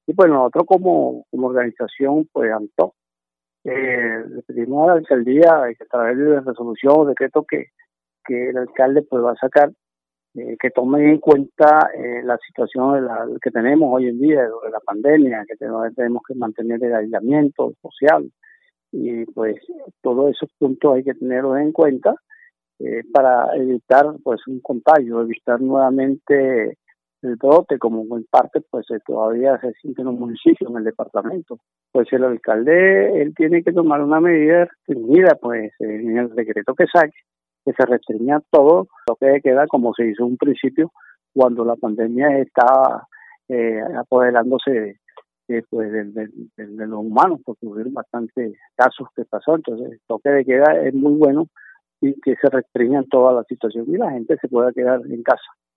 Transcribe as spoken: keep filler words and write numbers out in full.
Y pues nosotros como, como organización, pues ANTO, eh, le pedimos a la alcaldía que a través de resolución o decreto que, que el alcalde pues va a sacar, eh, que tomen en cuenta eh, la situación de la, que tenemos hoy en día, de la pandemia, que tenemos, tenemos que mantener el aislamiento social, y pues todos esos puntos hay que tenerlos en cuenta eh, para evitar pues un contagio, evitar nuevamente el brote, como en parte pues eh, todavía se siente en un municipio, en el departamento. Pues el alcalde, él tiene que tomar una medida restringida, pues eh, en el decreto que saque, que se restrinja todo lo que queda, como se hizo en un principio cuando la pandemia estaba eh, apoderándose de, de, pues, de, de, de, de los humanos, porque hubieron bastantes casos que pasó. Entonces el toque de queda es muy bueno y que se restrinjan toda la situación y la gente se pueda quedar en casa.